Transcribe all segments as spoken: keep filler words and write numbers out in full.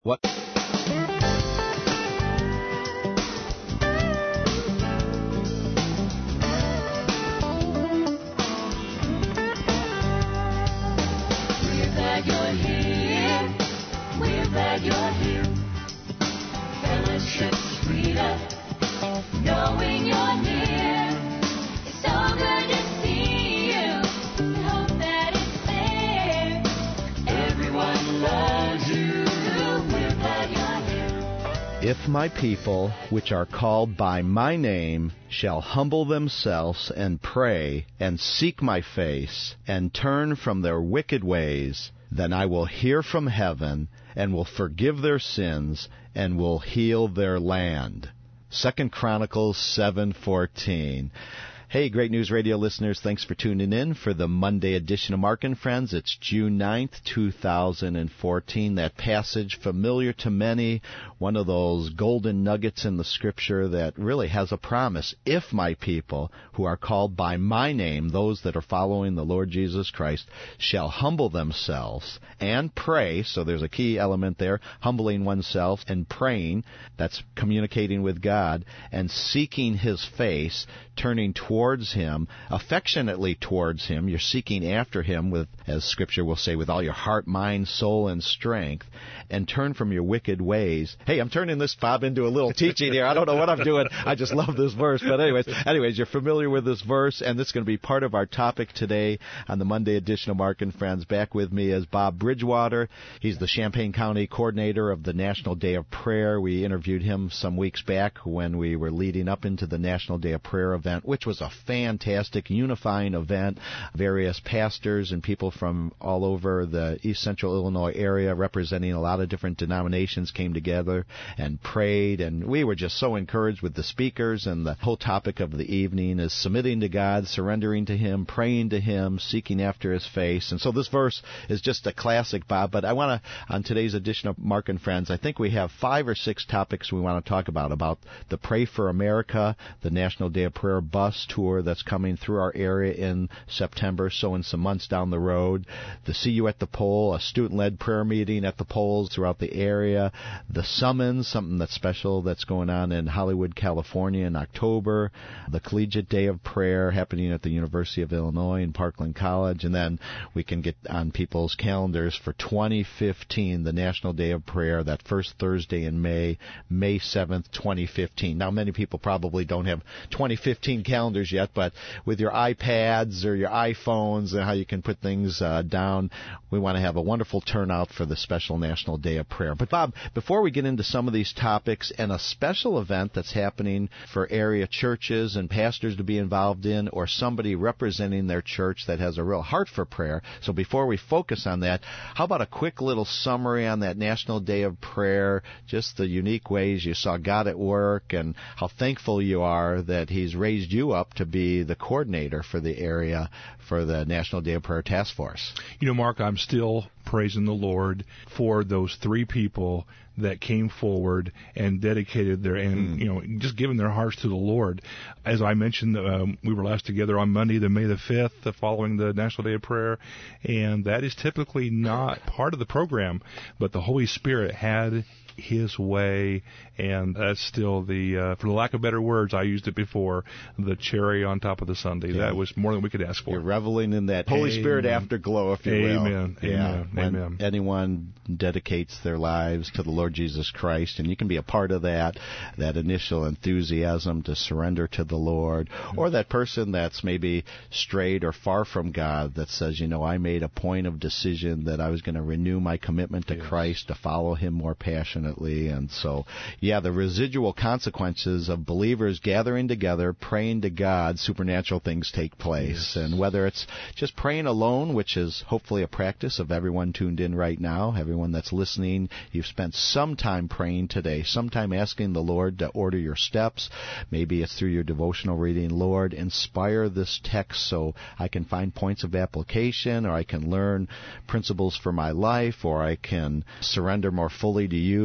What? Knowing you're near, it's so good to see you. I hope that it's there. Everyone loves you. We're glad you're here. If my people, which are called by my name, shall humble themselves and pray and seek my face and turn from their wicked ways, then I will hear from heaven and will forgive their sins and will heal their land. Second Chronicles seven fourteen. Hey, Great News Radio listeners, thanks for tuning in for the Monday edition of Mark and Friends. It's June ninth, two thousand fourteen. That passage, familiar to many, one of those golden nuggets in the Scripture that really has a promise. If my people, who are called by my name, those that are following the Lord Jesus Christ, shall humble themselves and pray, so there's a key element there, humbling oneself and praying, that's communicating with God, and seeking His face, turning towards Him, affectionately towards Him. You're seeking after Him with, as Scripture will say, with all your heart, mind, soul, and strength, and turn from your wicked ways. Hey, I'm turning this, Bob, into a little teaching here. I don't know what I'm doing. I just love this verse. But anyways, anyways, you're familiar with this verse, and this is going to be part of our topic today on the Monday edition of Mark and Friends. Back with me is Bob Bridgewater. He's the Champaign County coordinator of the National Day of Prayer. We interviewed him some weeks back when we were leading up into the National Day of Prayer event, which was a fantastic, unifying event. Various pastors and people from all over the East Central Illinois area representing a lot of different denominations came together and prayed, and we were just so encouraged with the speakers, and the whole topic of the evening is submitting to God, surrendering to Him, praying to Him, seeking after His face. And so this verse is just a classic, Bob, but I want to, on today's edition of Mark and Friends, I think we have five or six topics we want to talk about, about the Pray for America, the National Day of Prayer bus tour that's coming through our area in September, so in some months down the road, the See You at the Pole, a student-led prayer meeting at the polls throughout the area, the Summons, something that's special that's going on in Hollywood, California in October, the Collegiate Day of Prayer happening at the University of Illinois in Parkland College, and then we can get on people's calendars for twenty fifteen, the National Day of Prayer, that first Thursday in May, May seventh, twenty fifteen. Now, many people probably don't have twenty fifteen calendars yet, but with your iPads or your iPhones and how you can put things uh, down, we want to have a wonderful turnout for the special National Day of Prayer. But Bob, before we get into some of these topics and a special event that's happening for area churches and pastors to be involved in, or somebody representing their church that has a real heart for prayer, so before we focus on that, how about a quick little summary on that National Day of Prayer, just the unique ways you saw God at work and how thankful you are that He's raised you up to be the coordinator for the area for the National Day of Prayer Task Force. You know, Mark, I'm still praising the Lord for those three people that came forward and dedicated their, and, you know, just giving their hearts to the Lord. As I mentioned, um, we were last together on Monday, the May the fifth, uh, following the National Day of Prayer, and that is typically not part of the program, but the Holy Spirit had His way, and that's still the, uh, for the lack of better words, I used it before, the cherry on top of the sundae. Yeah. That was more than we could ask for. You're reveling in that Holy Amen. Spirit afterglow, if you Amen. will. Amen. Yeah. When Amen. anyone dedicates their lives to the Lord Jesus Christ, and you can be a part of that, that initial enthusiasm to surrender to the Lord, mm-hmm. or that person that's maybe strayed or far from God that says, you know, I made a point of decision that I was going to renew my commitment to yes. Christ, to follow Him more passionately. And so, yeah, the residual consequences of believers gathering together, praying to God, supernatural things take place. Yes. And whether it's just praying alone, which is hopefully a practice of everyone tuned in right now, everyone that's listening, you've spent some time praying today, some time asking the Lord to order your steps. Maybe it's through your devotional reading. Lord, inspire this text so I can find points of application, or I can learn principles for my life, or I can surrender more fully to You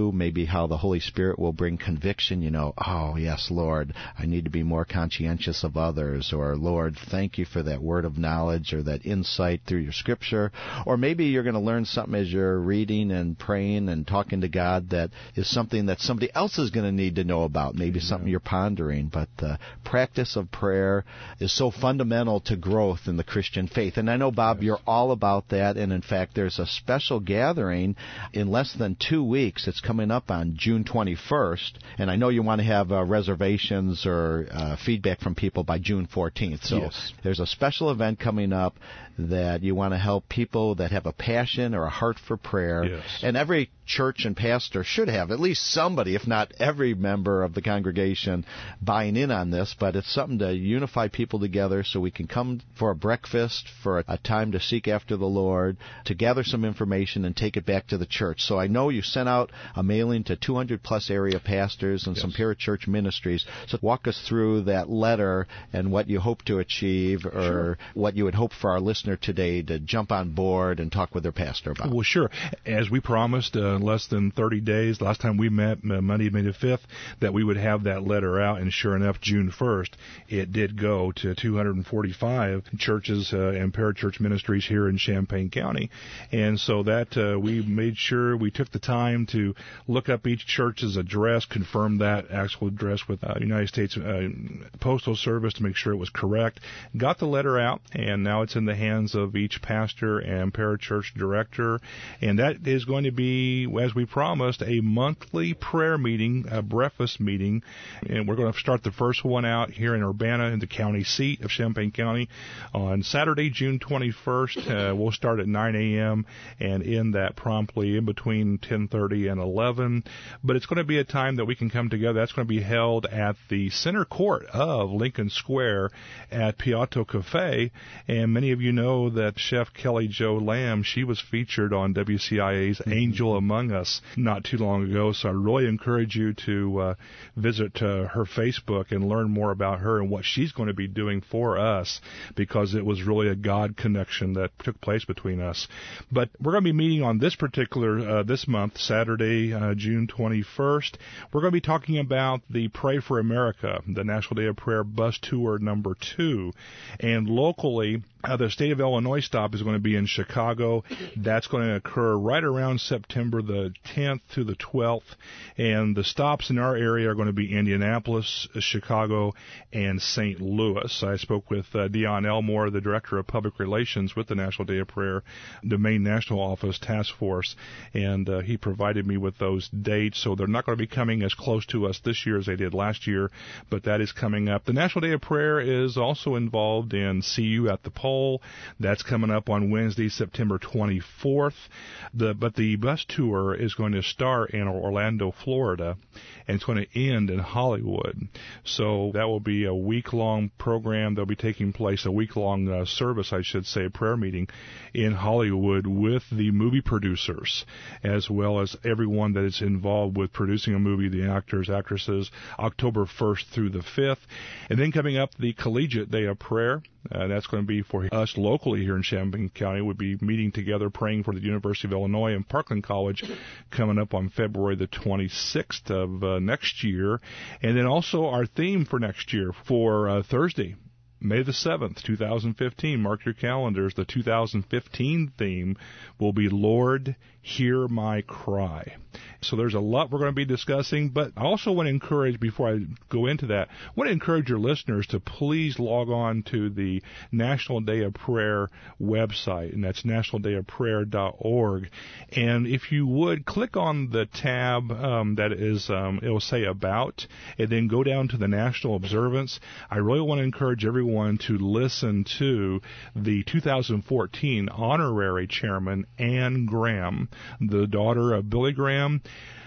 you, maybe how the Holy Spirit will bring conviction, you know, oh, yes, Lord, I need to be more conscientious of others, or Lord, thank you for that word of knowledge or that insight through your Scripture. Or maybe you're going to learn something as you're reading and praying and talking to God that is something that somebody else is going to need to know about, maybe mm-hmm. something you're pondering. But the practice of prayer is so fundamental to growth in the Christian faith. And I know, Bob, yes. you're all about that, and in fact, there's a special gathering in less than two weeks. It's coming up on June twenty-first, and I know you want to have uh, reservations or uh, feedback from people by June fourteenth. So yes. there's a special event coming up that you want to help people that have a passion or a heart for prayer. Yes. And every church and pastor should have at least somebody, if not every member of the congregation, buying in on this. But it's something to unify people together so we can come for a breakfast, for a time to seek after the Lord, to gather some information and take it back to the church. So I know you sent out a mailing to two hundred plus area pastors and yes. some parachurch ministries. So walk us through that letter and what you hope to achieve, or sure. what you would hope for our listeners today to jump on board and talk with their pastor about. Well, sure. As we promised, uh, less than thirty days, last time we met, uh, Monday, May the fifth, that we would have that letter out, and sure enough, June first, it did go to two hundred forty-five churches uh, and parachurch ministries here in Champaign County. And so that uh, we made sure we took the time to look up each church's address, confirm that actual address with uh, United States uh, Postal Service to make sure it was correct, got the letter out, and now it's in the hands of each pastor and parachurch director. And that is going to be, as we promised, a monthly prayer meeting, a breakfast meeting. And we're going to start the first one out here in Urbana, in the county seat of Champaign County, on Saturday, June twenty-first. Uh, we'll start at nine a.m. and end that promptly in between ten thirty and eleven. But it's going to be a time that we can come together. That's going to be held at the center court of Lincoln Square at Piatto Cafe. And many of you know that Chef Kelly Jo Lamb, she was featured on W C I A's mm-hmm. Angel Among Us not too long ago. So I really encourage you to uh, visit uh, her Facebook and learn more about her and what she's going to be doing for us, because it was really a God connection that took place between us. But we're going to be meeting on this particular, uh, this month, Saturday, uh, June twenty-first. We're going to be talking about the Pray for America, the National Day of Prayer bus tour number two. And locally, Uh, the State of Illinois stop is going to be in Chicago. That's going to occur right around September the tenth to the twelfth. And the stops in our area are going to be Indianapolis, Chicago, and Saint Louis. I spoke with uh, Dion Elmore, the Director of Public Relations with the National Day of Prayer, the Maine National Office Task Force, and uh, he provided me with those dates. So they're not going to be coming as close to us this year as they did last year, but that is coming up. The National Day of Prayer is also involved in See You at the Pole. That's coming up on Wednesday, September twenty-fourth. The, but the bus tour is going to start in Orlando, Florida, and it's going to end in Hollywood. So that will be a week-long program. That'll be taking place, a week-long uh, service, I should say, prayer meeting in Hollywood with the movie producers, as well as everyone that is involved with producing a movie, the actors, actresses, October first through the fifth. And then coming up, the Collegiate Day of Prayer. Uh, that's going to be for us locally here in Champaign County. We'll be meeting together praying for the University of Illinois and Parkland College coming up on February the twenty-sixth of uh, next year. And then also our theme for next year for uh, Thursday, May the seventh, two thousand fifteen. Mark your calendars. The two thousand fifteen theme will be Lord, Hear My Cry. So there's a lot we're going to be discussing, but I also want to encourage, before I go into that, I want to encourage your listeners to please log on to the National Day of Prayer website, and that's national day of prayer dot org. And if you would, click on the tab um, that is, um, it will say About, and then go down to the National Observance. I really want to encourage everyone to listen to the two thousand fourteen honorary chairman, Ann Graham, the daughter of Billy Graham.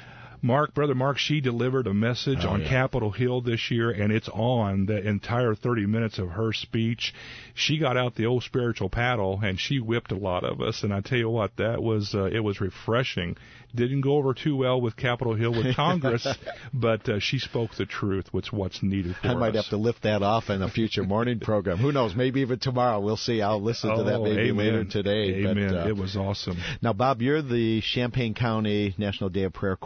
Mark, Brother Mark, she delivered a message oh, on yeah. Capitol Hill this year, and it's on the entire thirty minutes of her speech. She got out the old spiritual paddle, and she whipped a lot of us, and I tell you what, that was, uh, it was refreshing. Didn't go over too well with Capitol Hill with Congress, but uh, she spoke the truth, which is what's needed for us. I might us. have to lift that off in a future morning program. Who knows? Maybe even tomorrow. We'll see. I'll listen oh, to that maybe amen. later today. Amen. But, uh, it was awesome. Now, Bob, you're the Champaign County National Day of Prayer coordinator.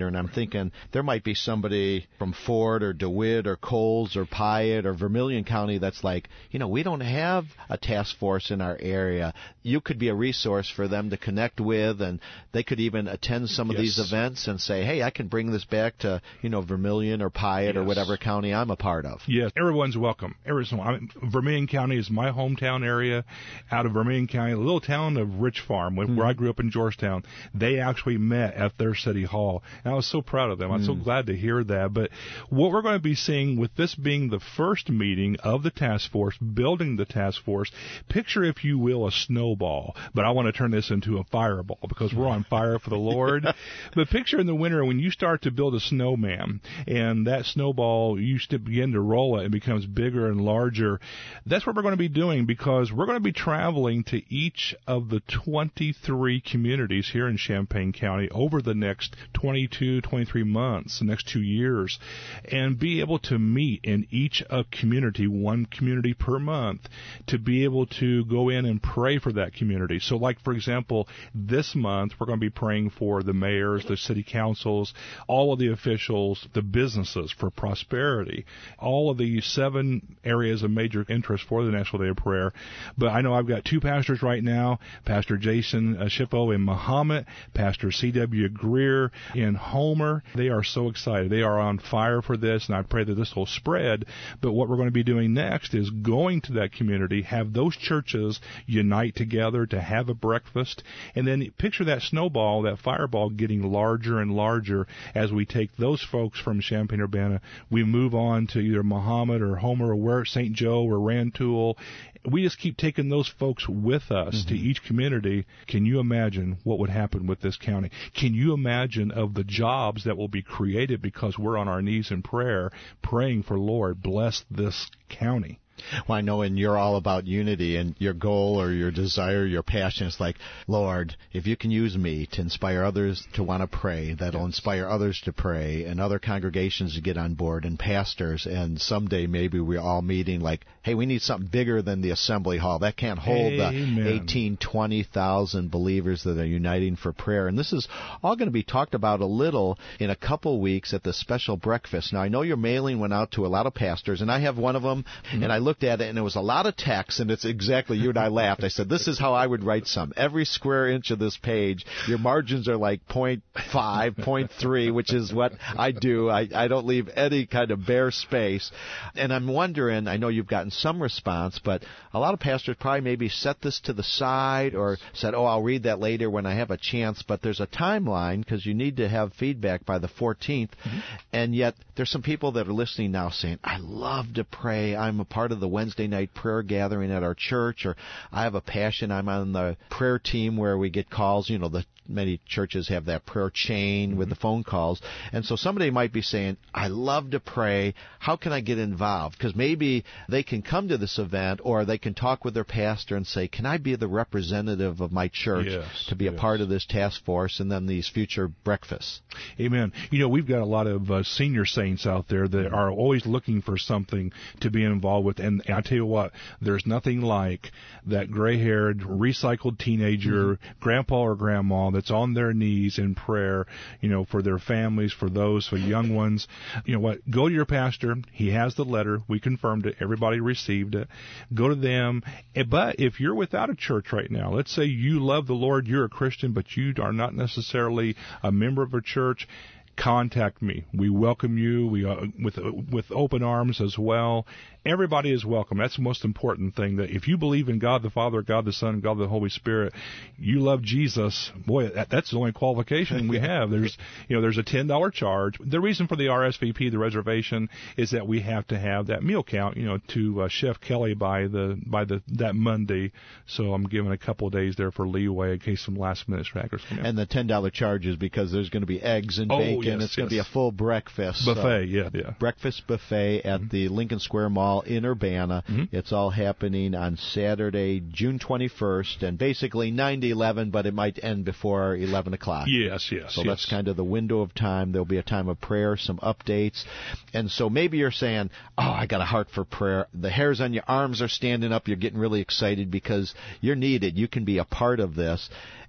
coordinator, and I'm thinking there might be somebody from Ford or DeWitt or Coles or Piatt or Vermilion County that's like, you know, we don't have a task force in our area. You could be a resource for them to connect with, and they could even attend some of Yes. these events and say, hey, I can bring this back to, you know, Vermilion or Piatt or Yes. whatever county I'm a part of. Yes, everyone's welcome. Everyone's, I mean, Vermilion County is my hometown area. Out of Vermilion County, a little town of Rich Farm, where, Mm. where I grew up in Georgetown, they actually met at their city hall. And I was so proud of them. I'm Mm. so glad to hear that. But what we're going to be seeing with this being the first meeting of the task force, building the task force, picture, if you will, a snowball. But I want to turn this into a fireball because we're on fire for the Lord. But picture in the winter when you start to build a snowman and that snowball, you to begin to roll it, it becomes bigger and larger. That's what we're going to be doing because we're going to be traveling to each of the twenty-three communities here in Champaign County over the next twenty-two, twenty-three months, the next two years, and be able to meet in each a community, one community per month, to be able to go in and pray for that community. So like, for example, this month we're going to be praying for the mayors, the city councils, all of the officials, the businesses for prosperity, all of the seven areas of major interest for the National Day of Prayer. But I know I've got two pastors right now, Pastor Jason uh, Shippo in Mahomet, Pastor C W Greer in Homer. They are so excited. They are on fire for this, and I pray that this will spread. But what we're going to be doing next is going to that community, have those churches unite together to have a breakfast, and then picture that snowball, that fireball getting larger and larger as we take those folks from Champaign-Urbana. We move on to either Mahomet or Homer or where Saint Joe or Rantoul. We just keep taking those folks with us mm-hmm. to each community. Can you imagine what would happen with this county? Can you imagine of the jobs that will be created because we're on our knees in prayer, praying for, Lord, bless this county? Well, I know, and you're all about unity, and your goal or your desire, your passion is like, Lord, if you can use me to inspire others to want to pray, that'll inspire others to pray, and other congregations to get on board, and pastors, and someday maybe we're all meeting like, hey, we need something bigger than the assembly hall. That can't hold Amen. the eighteen, twenty thousand believers that are uniting for prayer. And this is all going to be talked about a little in a couple weeks at the special breakfast. Now, I know your mailing went out to a lot of pastors, and I have one of them, mm-hmm. and I looked at it, and it was a lot of text, and it's exactly, you and I laughed. I said, this is how I would write some. Every square inch of this page, your margins are like point five, point three, which is what I do. I, I don't leave any kind of bare space. And I'm wondering, I know you've gotten some response, but a lot of pastors probably maybe set this to the side or said, oh, I'll read that later when I have a chance. But there's a timeline because you need to have feedback by the fourteenth. Mm-hmm. And yet there's some people that are listening now saying, I love to pray. I'm a part of the Wednesday night prayer gathering at our church, or I have a passion. I'm on the prayer team where we get calls. You know, the many churches have that prayer chain mm-hmm. with the phone calls. And so somebody might be saying, I love to pray. How can I get involved? Because maybe they can come to this event, or they can talk with their pastor and say, can I be the representative of my church yes, to be yes. a part of this task force and then these future breakfasts? Amen. You know, we've got a lot of uh, senior saints out there that are always looking for something to be involved with. And I tell you what, there's nothing like that gray-haired, recycled teenager, mm-hmm. grandpa or grandma that's on their knees in prayer, you know, for their families, for those, for young ones. You know what? Go to your pastor. He has the letter. We confirmed it. Everybody received it. Go to them. But if you're without a church right now, let's say you love the Lord, you're a Christian, but you are not necessarily a member of a church, contact me. We welcome you we uh, with uh, with open arms as well. Everybody is welcome. That's the most important thing. That if you believe in God the Father, God the Son, God the Holy Spirit, you love Jesus. Boy, that, that's the only qualification we have. There's you know there's a ten dollar charge. The reason for the R S V P, the reservation, is that we have to have that meal count, you know, to uh, Chef Kelly by the by the that Monday. So I'm giving a couple of days there for leeway in case some last minute stragglers come in. And the ten dollar charge is because there's going to be eggs and oh, bacon. Yes, it's going to yes. be a full breakfast buffet. So yeah, yeah. Breakfast buffet at mm-hmm. the Lincoln Square Mall in Urbana. Mm-hmm. It's all happening on Saturday, June twenty-first, and basically nine to eleven, but it might end before eleven o'clock. Yes, yes. So yes. that's kind of the window of time. There'll be a time of prayer, some updates. And so maybe you're saying, oh, I got a heart for prayer. The hairs on your arms are standing up. You're getting really excited because you're needed. You can be a part of this.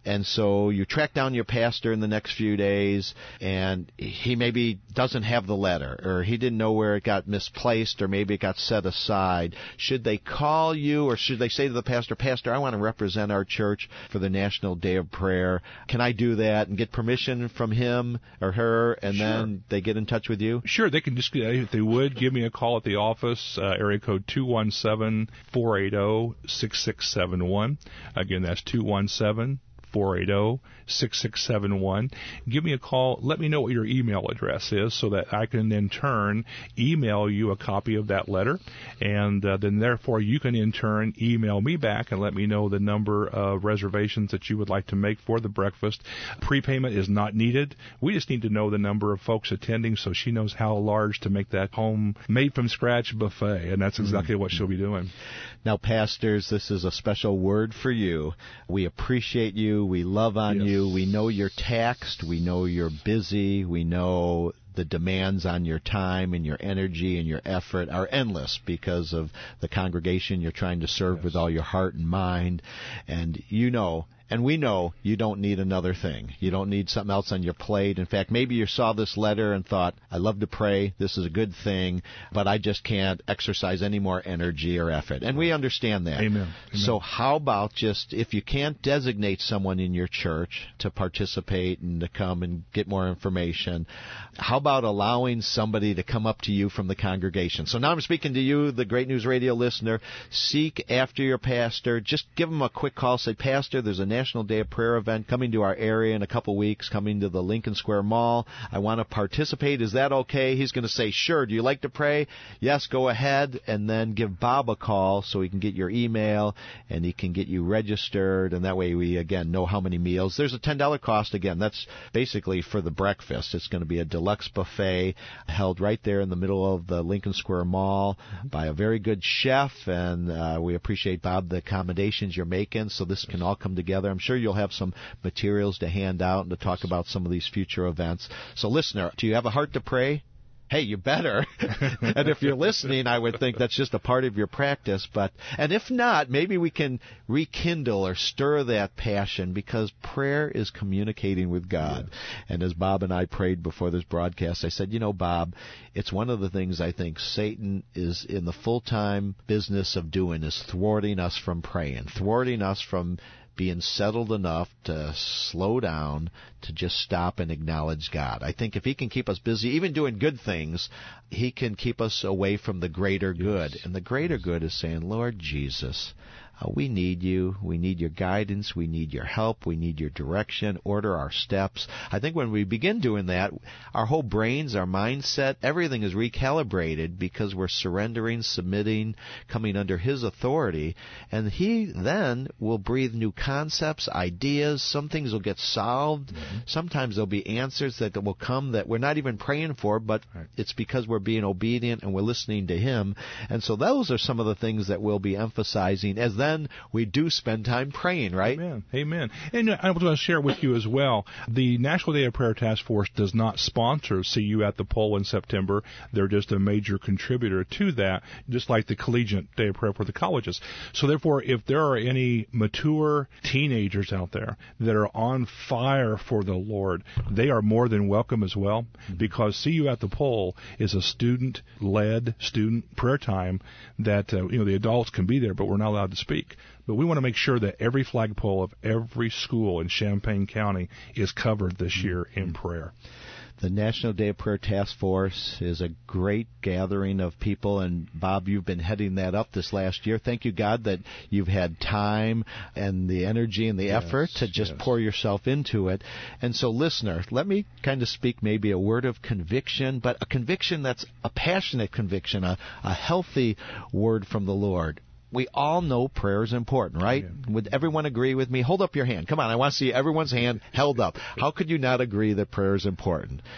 And so you track down your pastor in the next few days, and he maybe doesn't have the letter, or he didn't know where it got misplaced, or maybe it got set aside. Should they call you, or should they say to the pastor, Pastor, I want to represent our church for the National Day of Prayer. Can I do that and get permission from him or her, and Sure. then they get in touch with you? Sure, they can just, if they would, give me a call at the office, uh, area code two one seven, four eight zero, six six seven one. Again, that's two one seven, four eight zero, six six seven one. Give me a call. Let me know what your email address is so that I can in turn email you a copy of that letter. And uh, then therefore you can in turn email me back and let me know the number of reservations that you would like to make for the breakfast. Prepayment is not needed. We just need to know the number of folks attending so she knows how large to make that home made from scratch buffet. And that's exactly mm-hmm. what she'll be doing. Now, pastors, this is a special word for you. We appreciate you. We love on Yes. you. We know you're taxed. We know you're busy. We know the demands on your time and your energy and your effort are endless because of the congregation you're trying to serve Yes. with all your heart and mind. And you know, and we know you don't need another thing. You don't need something else on your plate. In fact, maybe you saw this letter and thought, I love to pray. This is a good thing, but I just can't exercise any more energy or effort. And we understand that. Amen. Amen. So how about just, if you can't designate someone in your church to participate and to come and get more information, how about allowing somebody to come up to you from the congregation? So now I'm speaking to you, the Great News Radio listener. Seek after your pastor. Just give him a quick call. Say, Pastor, there's a National Day of Prayer event coming to our area in a couple weeks, coming to the Lincoln Square Mall. I want to participate. Is that okay? He's going to say, sure. Do you like to pray? Yes, go ahead. And then give Bob a call so he can get your email and he can get you registered. And that way we, again, know how many meals. There's a ten dollars cost. Again, that's basically for the breakfast. It's going to be a deluxe buffet held right there in the middle of the Lincoln Square Mall by a very good chef. And uh, we appreciate, Bob, the accommodations you're making so this can all come together. I'm sure you'll have some materials to hand out and to talk about some of these future events. So, listener, do you have a heart to pray? Hey, you better. And if you're listening, I would think that's just a part of your practice. But and if not, maybe we can rekindle or stir that passion, because prayer is communicating with God. Yeah. And as Bob and I prayed before this broadcast, I said, you know, Bob, it's one of the things I think Satan is in the full-time business of doing, is thwarting us from praying, thwarting us from being settled enough to slow down, to just stop and acknowledge God. I think if he can keep us busy, even doing good things, he can keep us away from the greater good. And the greater good is saying, Lord Jesus, uh, we need you. We need your guidance. We need your help. We need your direction. Order our steps. I think when we begin doing that, our whole brains, our mindset, everything is recalibrated because we're surrendering, submitting, coming under his authority. And he then will breathe new concepts, ideas. Some things will get solved. Mm-hmm. Sometimes there'll be answers that will come that we're not even praying for, but right. It's because we're being obedient and we're listening to him. And so those are some of the things that we'll be emphasizing as then we do spend time praying, right? Amen. Amen. And I was going to share with you as well, the National Day of Prayer Task Force does not sponsor See You at the Pole in September. They're just a major contributor to that, just like the Collegiate Day of Prayer for the colleges. So therefore, if there are any mature teenagers out there that are on fire for the Lord, they are more than welcome as well, because See You at the Pole is a student-led student prayer time that, uh, you know, the adults can be there, but we're not allowed to speak. But we want to make sure that every flagpole of every school in Champaign County is covered this year in prayer. The National Day of Prayer Task Force is a great gathering of people, and Bob, you've been heading that up this last year. Thank you, God, that you've had time and the energy and the yes, effort to just yes. pour yourself into it. And so, listener, let me kind of speak maybe a word of conviction, but a conviction that's a passionate conviction, a, a healthy word from the Lord. We all know prayer is important, right? Yeah. Would everyone agree with me? Hold up your hand. Come on, I want to see everyone's hand held up. How could you not agree that prayer is important?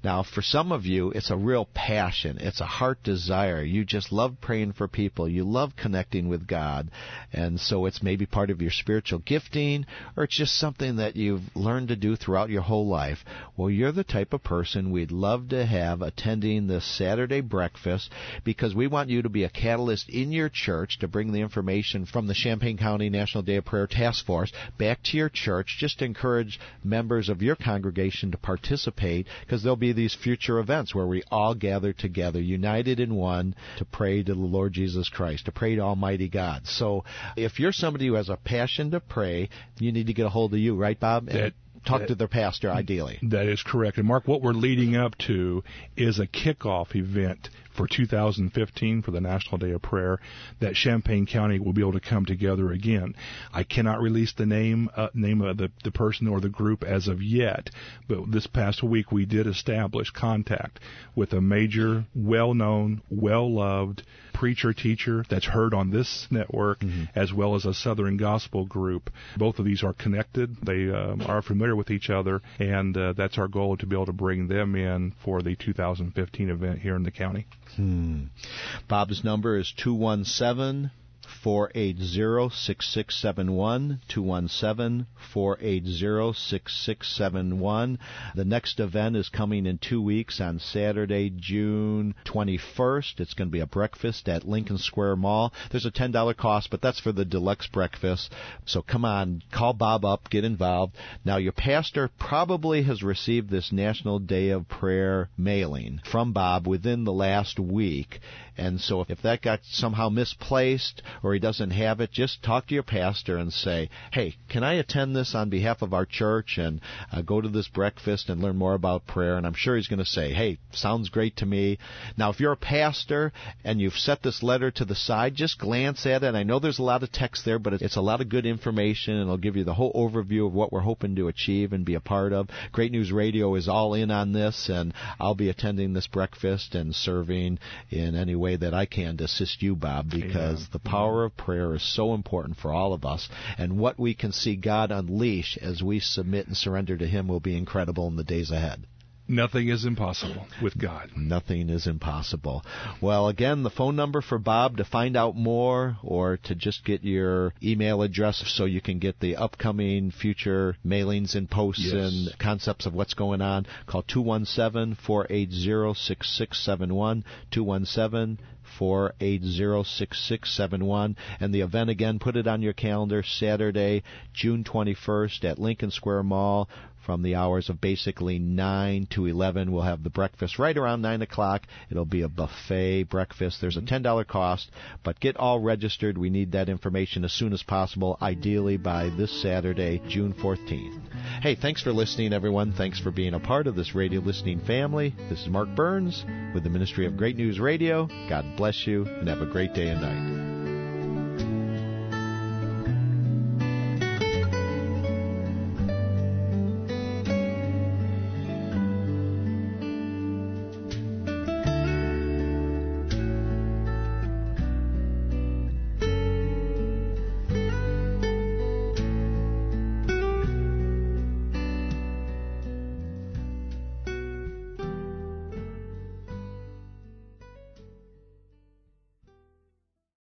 Now, for some of you, it's a real passion. It's a heart desire. You just love praying for people. You love connecting with God. And so it's maybe part of your spiritual gifting, or it's just something that you've learned to do throughout your whole life. Well, you're the type of person we'd love to have attending this Saturday breakfast, because we want you to be a catalyst in your church to bring the information from the Champaign County National Day of Prayer Task Force back to your church. Just to encourage members of your congregation to participate, because there'll be these future events where we all gather together, united in one, to pray to the Lord Jesus Christ, to pray to Almighty God. So if you're somebody who has a passion to pray, you need to get a hold of you, right, Bob? And That, talk that, to their pastor, ideally. That is correct. And Mark, what we're leading up to is a kickoff event for two thousand fifteen for the National Day of Prayer that Champaign County will be able to come together again. I cannot release the name uh, name of the, the person or the group as of yet, but this past week we did establish contact with a major, well-known, well-loved preacher, teacher that's heard on this network, mm-hmm. as well as a Southern Gospel group. Both of these are connected. They um, are familiar with each other, and uh, that's our goal, to be able to bring them in for the two thousand fifteen event here in the county. Hmm. Bob's number is two one seven, four eight zero, six six seven one, two one seven, four eight zero, six six seven one. The next event is coming in two weeks on Saturday, June twenty-first. It's going to be a breakfast at Lincoln Square Mall. There's a ten dollars cost, but that's for the deluxe breakfast. So come on, call Bob up, get involved. Now, your pastor probably has received this National Day of Prayer mailing from Bob within the last week. And so if that got somehow misplaced or he doesn't have it, just talk to your pastor and say, hey, can I attend this on behalf of our church and uh, go to this breakfast and learn more about prayer? And I'm sure he's going to say, hey, sounds great to me. Now, if you're a pastor and you've set this letter to the side, just glance at it. I know there's a lot of text there, but it's a lot of good information, and it'll give you the whole overview of what we're hoping to achieve and be a part of. Great News Radio is all in on this, and I'll be attending this breakfast and serving in any way that I can to assist you, Bob, because yeah. the power of prayer is so important for all of us, and what we can see God unleash as we submit and surrender to Him will be incredible in the days ahead. Nothing is impossible with God. Nothing is impossible. Well, again, the phone number for Bob to find out more, or to just get your email address so you can get the upcoming future mailings and posts, yes. and concepts of what's going on, call two one seven, four eight zero, six six seven one, two one seven, four eight zero, six six seven one. And the event, again, put it on your calendar, Saturday, June twenty-first at Lincoln Square Mall. From the hours of basically nine to eleven, we'll have the breakfast right around nine o'clock. It'll be a buffet breakfast. There's a ten dollars cost, but get all registered. We need that information as soon as possible, ideally by this Saturday, June fourteenth. Hey, thanks for listening, everyone. Thanks for being a part of this radio listening family. This is Mark Burns with the Ministry of Great News Radio. God bless you, and have a great day and night.